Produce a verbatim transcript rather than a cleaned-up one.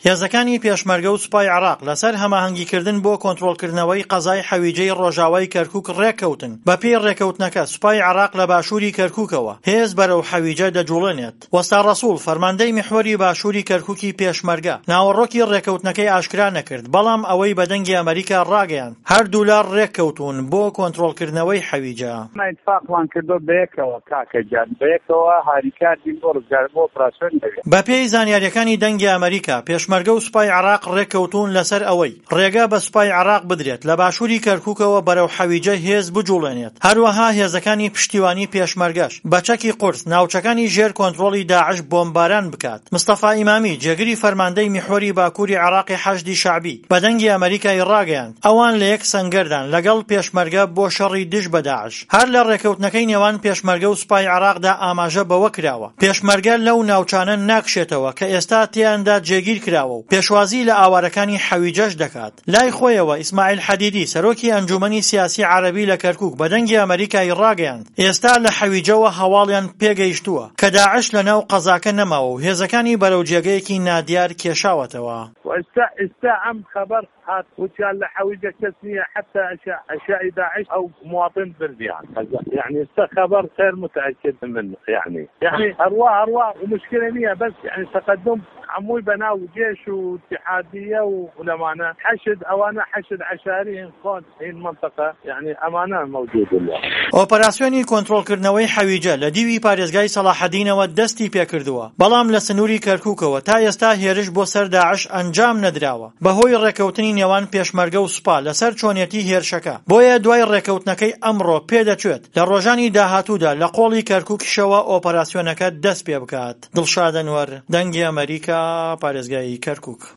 هێزەکانی پێشمەرگە و سوپای عێراق لەسەر هەماهەنگیکردن بۆ کۆنتڕۆڵکردنەوەی قەزای حەویجەی ڕۆژاوای کەرکووک ڕێککەوتن. بەپێی ڕێککەوتنەکە سوپای عێراق لە باشووری کەرکووکەوە هێز بەرەو حەویجە دەجوڵێنێت. وەستا ڕەسوول فەرماندەی میحوەری باشووری کەرکووکی پێشمەرگە ناوەڕۆکی ڕێککەوتنەکەی ئاشکرا نەکرد، بەڵام ئەوەی بەدەنگی ئەمریکا ڕاگەیاند هەر دولار ڕێککەوتون بۆ کۆنتڕۆڵکردنەوەی حەویجە. اتفاقمان کردو بەیەکەوە کاکەجان بەیەکەوە هاریکاردین بۆ ڕزگار بۆ ئۆپراسیۆن دەبێت. بەپێی زانیاریەکانی دەنگی ئەمریکا پێشمەرگە و سوپای عێراق ڕێککەوتون لەسەر ئەوەی ڕێگا بە سوپای عێراق بدرێت لە باشووری کەرکووکەوە بەرەو حەویجە هێز بجوڵێنێت. هەروەها هێزەکانی پشتیوانی پێشمەرگەش بە چەکی قورس ناوچەکانی ژێر کۆنتڕۆڵی داعش بۆمباران بکات. مستەفا ئیمامی جێگری فەرماندەی میحوەری باکووری عێراقی حەشدی شەعبی بەدەنگی ئەمریکای ڕاگەیاند ئەوان لە یەک سەنگەردان لەگەڵ پێشمەرگە بۆ شەڕی دژ بە داعش. هەر لە ڕێککەوتنەکەی نێوان پێشمەرگە و سوپای عێراقدا ئاماژە بەوە کراوە پێشمەرگە لەو ناوچانە ناکشێتەوە کە ئێستا تیاندا جێگیر کراوە و پێشوازی لە ئاوارەکانی حەویجەش دەکات. لای خۆیەوە ئیسماعیل حەدیدی سەرۆکی ئەنجومەنی سیاسی عەرەبی لە کەرکووک بەدەنگی ئەمریکای ڕاگەیاند ئێستا لە حەویجەوە هەواڵیان پێگەیشتووە کە داعش لەناو قەزاکە نەماوە و هێزەکانی بەرەو جێگەیەکی نادیار کێشاوەتەوە. ئێستا ئەم خەبەر هات وتیان لە حەویجە کەس نییە حتى عشاء داعش أو مواطن برديان يعني خبر غير متأكد منه يعني يعني أرواح أرواح ومشكلة نية بس يعني تقدم عموي بناو جيش واتحادية ولمانا حشد أوانا حشد عشائري إنخان هي المنطقة يعني أمانة موجود الله. ئۆپەراسیۆنی کۆنتڕۆڵکردنەوەی حەویجە لە دیوی پارێزگای سەلاحەدینەوە دەستی پێکردووە، بەڵام لە سنووری کەرکووکەوە تا ئێستا هێرش بۆ سەر داعش ئەنجام نەدراوە بەهۆی ڕێککەوتنی نێوان پێشمەرگە و سوپا لەسەر چۆنیەتی هێرشەکە. بۆیە دوای ڕێککەوتنەکەی ئەمڕۆ پێدەچێت لە ڕۆژانی داهاتوودا لە قۆڵی کەرکووکیشەوە ئۆپەراسیۆنەکە دەست پێ بکات. دڵشاد ئەنوەر، دەنگی ئەمریکا، پارێزگای کەرکووک.